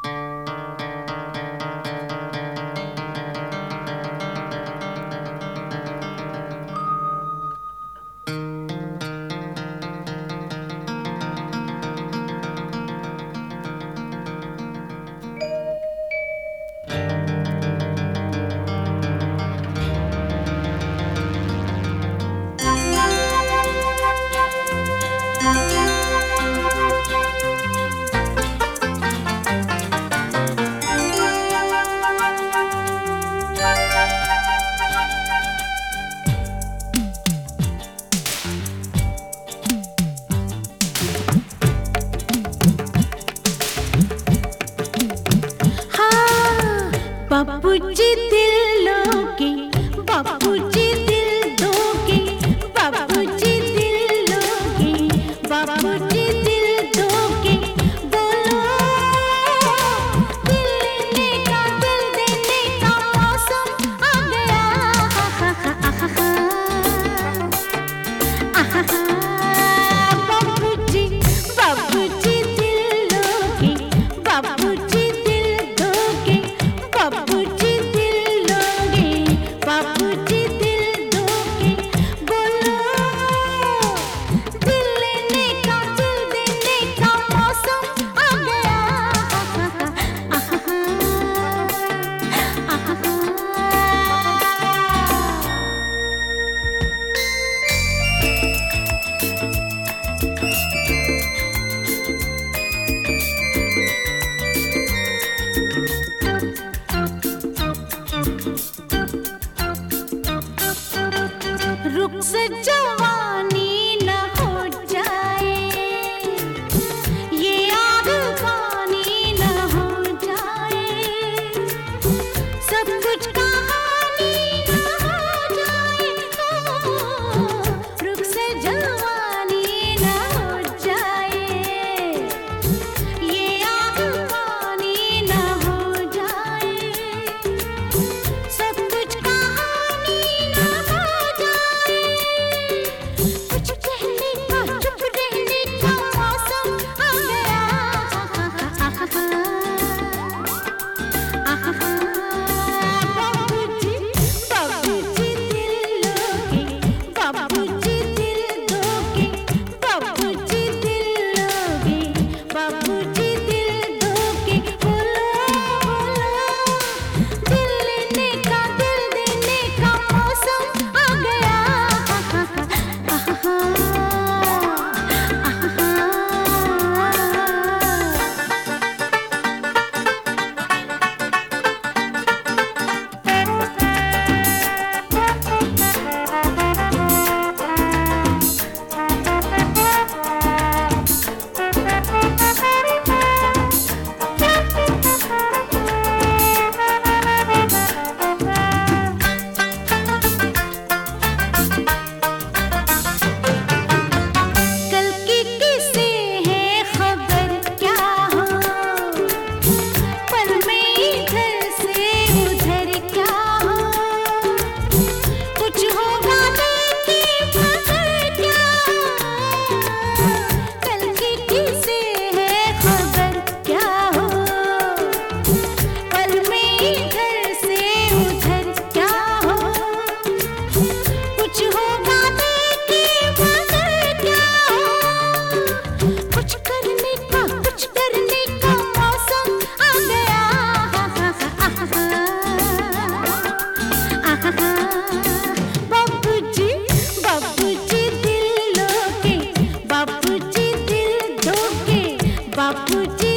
बापूजी दिल लोगे, बापूजी दिल दोगे, बापूजी दिल लोगे, बापूजी दिल दोगे। बोलो दिल लेने का, दिल देने का मौसम आ गया। बापूजी बापूजी दिल लोगे, बापूजी दिल दोगे, बापूजी दिल लोगे, बापूजी दिल दोगे। बोलो दिल लेने का, दिल देने का मौसम आ गया। रुक से जवानी न हो जाए, ये आग पानी न हो जाए, सब कुछ कहानी न हो जाए। रुक से जवानी न हो जाए, ये आग पानी न हो जाए, सब कुछ कहानी न हो जाए। कुछ कहने का, चुप रहने का मौसम आ गया। बापूजी बापूजी दिल लोगे, बापूजी दिल दोगे, बापूजी दिल लोगे, बापूजी दिल दोगे। बोलो बोलो दिल लेने का, दिल देने का मौसम आ गया। कल की किसे है खबर क्या हो, पल में इधर से उधर क्या हो, कुछ होगा देखिए मगर क्या हो। कल की किसे है खबर क्या हो, पल में इधर से उधर क्या हो, कुछ होगा देखिए मगर क्या हो। कुछ करने का, कुछ करने का मौसम आ गया। बापूजी बापूजी दिल लोगे, बापूजी दिल दोगे, बापूजी